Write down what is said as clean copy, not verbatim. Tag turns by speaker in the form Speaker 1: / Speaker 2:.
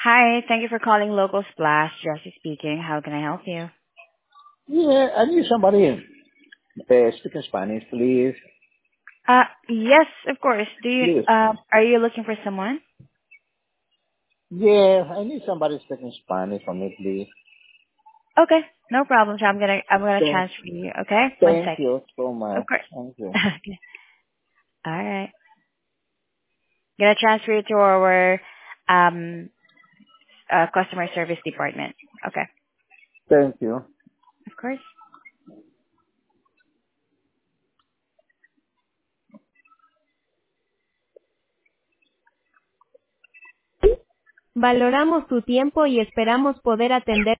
Speaker 1: Hi, thank you for calling Local Splash. Jessie speaking. How can I help you?
Speaker 2: Yeah, I need somebody speaking Spanish, please.
Speaker 1: Yes, of course.
Speaker 2: Please.
Speaker 1: Are you looking for someone?
Speaker 2: Yeah, I need somebody speaking Spanish for me, please.
Speaker 1: Okay, no problem. So I'm gonna
Speaker 2: Thank,
Speaker 1: transfer you. Okay, one
Speaker 2: thank
Speaker 1: sec.
Speaker 2: you so
Speaker 1: Of
Speaker 2: much.
Speaker 1: course.
Speaker 2: Thank you.
Speaker 1: Okay. All right. Gonna transfer you to our um customer service department. Okay.
Speaker 2: Thank you.
Speaker 1: Of course. Valoramos tu tiempo y esperamos poder atender